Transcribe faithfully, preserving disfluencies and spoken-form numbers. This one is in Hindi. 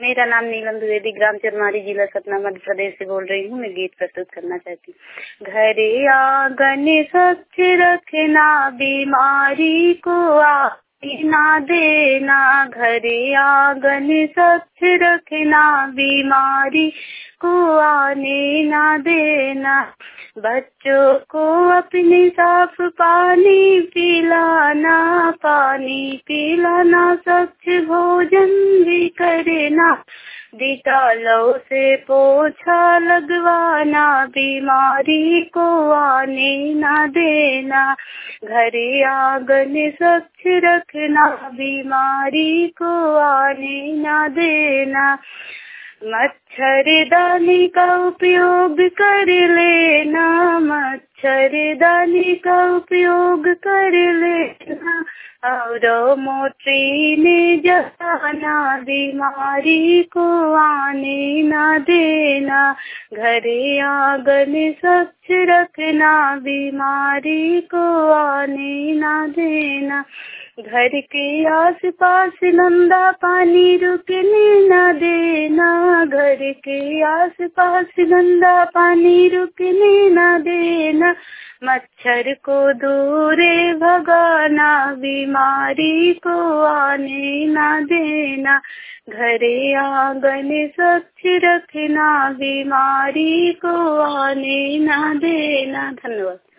मेरा नाम नीलम द्विवेदी, ग्राम चरमारी, जिला सतना, मध्य प्रदेश से बोल रही हूँ। मैं गीत प्रस्तुत करना चाहती हूँ। घर आंगन स्वच्छ रखना, बीमारी को आने ना देना। घर आंगन स्वच्छ रखना, बीमारी को आने ना देना। बच्चों को अपने साफ पानी पिलाना, पानी पिलाना, स्वच्छ भोजन भी करना। डिटॉलों से पोछा लगवाना, बीमारी को आने ना देना। घर आंगन स्वच्छ रखना, बीमारी को आने ना देना। मच्छरदानी का उपयोग कर लेना, मच्छरदानी का उपयोग कर लेना। और मोटरी में जलाना, बीमारी को आने ना देना। घर आंगन स्वच्छ रखना, बीमारी को आने ना देना। घर के आस पास गंदा पानी रुकने ना देना। घर के आस पास गंदा पानी रुकने ना देना। मच्छर को दूर भगाना, बीमारी को आने ना देना। घर आंगन स्वच्छ रखना, बीमारी को आने ना देना। धन्यवाद।